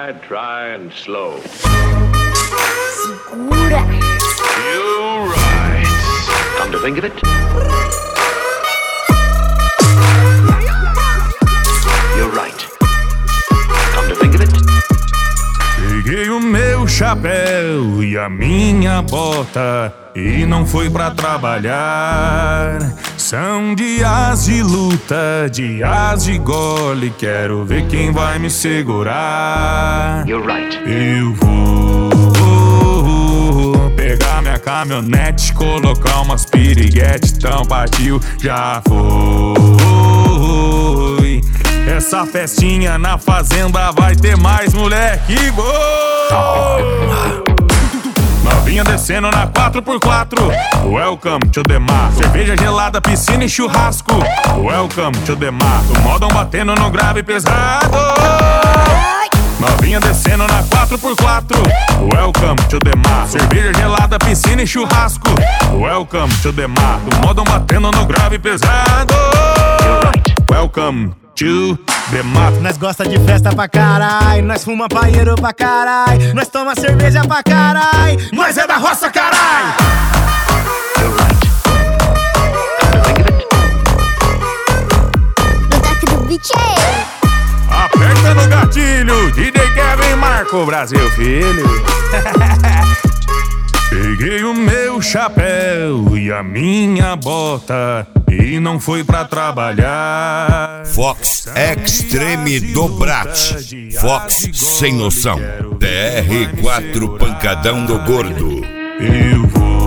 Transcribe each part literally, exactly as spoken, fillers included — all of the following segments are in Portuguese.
Try, try and slow. Segura. You're right. Come to think of it. You're right. Come to think of it. Peguei o meu chapéu e a minha bota e não fui pra trabalhar. São dias de luta, dias de gole. Quero ver quem vai me segurar. You're right. Eu vou pegar minha caminhonete, colocar umas piriguete, então partiu, já foi. Essa festinha na fazenda vai ter mais moleque, vou. Novinha descendo na quatro por quatro. Welcome to the mar. Cerveja gelada, piscina e churrasco. Welcome to the mar. O modão batendo no grave pesado. Novinha descendo na quatro por quatro. Welcome to the mar. Cerveja gelada, piscina e churrasco. Welcome to the mar. O modão batendo no grave pesado. Welcome to the mar. Nós gosta de festa pra carai, nós fuma paieiro pra carai, nós toma cerveja pra carai, nós é da roça carai. No toque do beat é. Aperta no gatilho, D J Kevin Marco, Brasil filho. Peguei o meu chapéu e a minha bota e não fui pra trabalhar. Fox Extreme Dobrate. Fox Sem Noção. T R quatro Pancadão do Gordo. Eu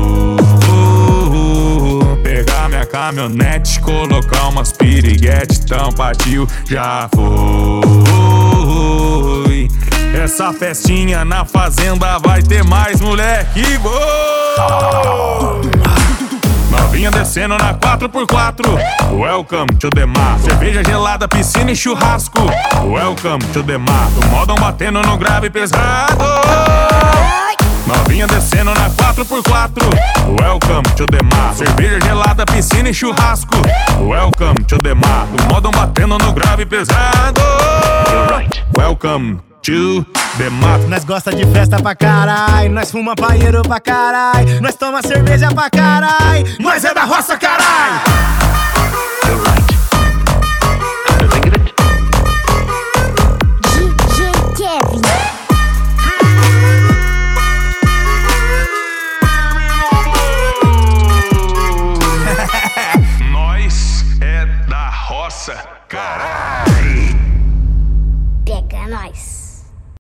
vou pegar minha caminhonete, colocar umas piriguete, então partiu, já foi. Essa festinha na fazenda vai ter mais moleque, vou. Novinha descendo na quatro por quatro. Welcome to the mar. Cerveja gelada, piscina e churrasco. Welcome to the mar. O modão batendo no grave pesado. Novinha descendo na quatro por quatro. Welcome to the mar. Cerveja gelada, piscina e churrasco. Welcome to the mar. O modão batendo no grave pesado. Welcome to the mar. Nós gosta de festa pra carai, nós fuma paieiro pra carai, nós toma cerveja pra carai, nós é da roça carai. You're right.